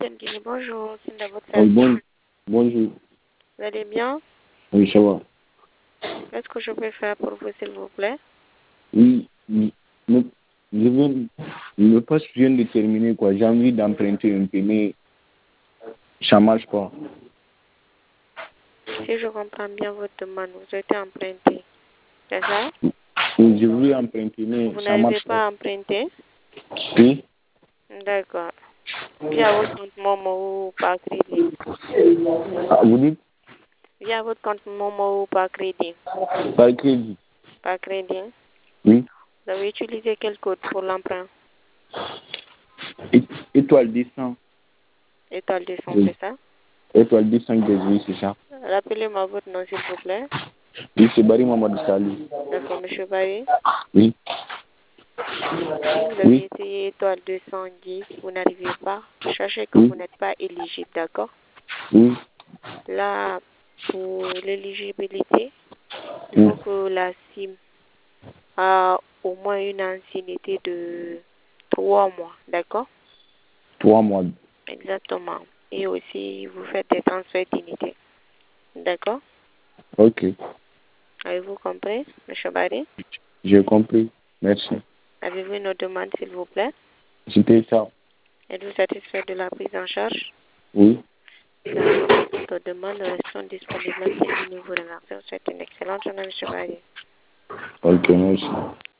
Guinée, bonjour, c'est de votre Oui, service. bonjour. Vous allez bien? Oui, ça va. Qu'est-ce que je peux faire pour vous, s'il vous plaît? Oui, le poste vient de terminer, quoi. J'ai envie d'emprunter un peu, mais ça marche pas. Si je comprends bien votre demande, vous êtes emprunté, c'est ça? Oui, je veux emprunter, mais Vous ça n'arrivez marche pas pas. à emprunter? Oui. D'accord. Via votre compte Momo ou par crédit? Ah, vous dites Via votre compte Momo ou par crédit? par crédit? Par crédit. Oui. Vous avez utilisé quel code pour l'emprunt? Étoile 200. Étoile 200, Oui. c'est ça? Étoile 218, c'est ça. Rappelez-moi votre nom, s'il vous plaît. Oui, c'est Barry Mamadou Salou. D'accord, monsieur Barry. Oui. Si vous avez Oui. essayé étoile 210, vous n'arrivez pas, sachez que Oui. vous n'êtes pas éligible, d'accord? Oui. Là, pour l'éligibilité, il Oui. faut que la SIM a au moins une ancienneté de 3 mois, d'accord? 3 mois. Exactement. Et aussi, vous faites des transferts d'unités, d'accord? Ok. Avez-vous compris, M. Barry? J'ai compris. Merci. Avez-vous une autre demande, s'il vous plaît? C'était ça. Êtes-vous satisfait de la prise en charge? Oui. D'accord. Votre demande reste disponible. Merci. Nous vous remercions. C'est une excellente journée, M. Barry. Ok, merci.